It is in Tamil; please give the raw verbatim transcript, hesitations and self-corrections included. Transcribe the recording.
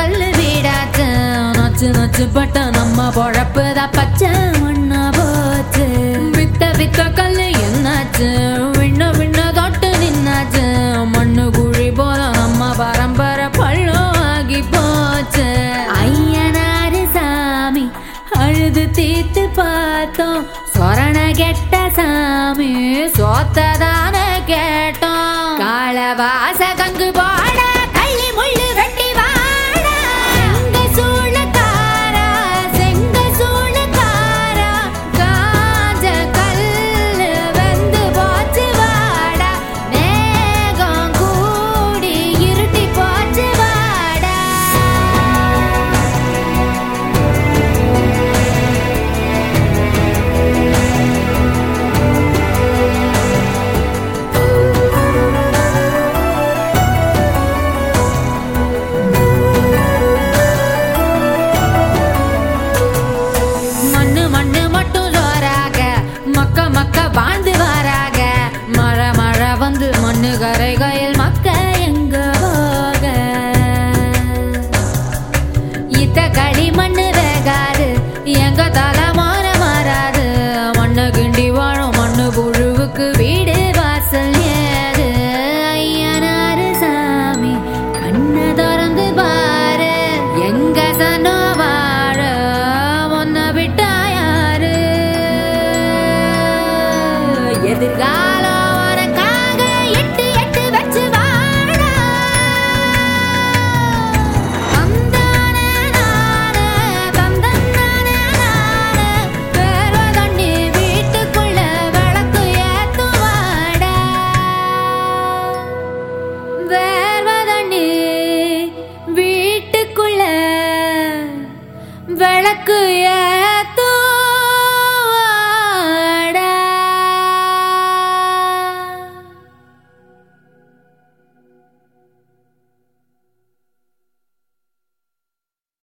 கல்லு வீடாச்சு. நச்சு நச்சு பட்ட நம்ம பொழப்புதான் பச்சை மண்ணா போச்சு. வித்த வித்த கல்லு என்னாச்சு, விண்ண விண்ண தொட்டு நின்னாச்சு. மண்ணு குழி போல நம்ம பரம்பரை பள்ளம் ஆகி போச்சு. ஐயனாரு சாமி அழுது தீத்து பார்த்தோம், சொரண கெட்ட சாமி சோத்ததான கேட்டோம். காலவாச கங்கு போட கள்ளி முள்ளு வெட்டி வாட, செங்க சூளக்காரா செங்க சூளக்காரா, காஞ்ச கல்லு வெந்து போச்சு வாடா, மேகம் கூடி இருட்டி போச்சு வாடா. மண்ணு மண்ணு மட்டும் ஜோராக மக்க மக்க வாழ்ந்து வாராக. மழை மழை வந்து மண்ணு கரைகையில் மக்க எங்க போக. இத்த களி மண்ணு வேகாது, எங்க தலைமான மாறாது. மண்ணு கிண்டி வாழும் மண்ணு புழுவுக்கு வீடு வாசல் ஏது. ஐயனாரு சாமி கண்ணை திறந்து பாரு, எங்க சனோ வாழ ஒன்ன விட்டா யாரு. எதிர்காலம் உனக்காக எட்டு எட்டு வச்சு வாழ. தந்தானே நானே தந்தன்னானே நானே, வேர்வை தண்ணி வீட்டுக்குள்ள விளக்கு ஏத்தும் வாடா. வேர்வை தண்ணி வீட்டுக்குள்ள விளக்கு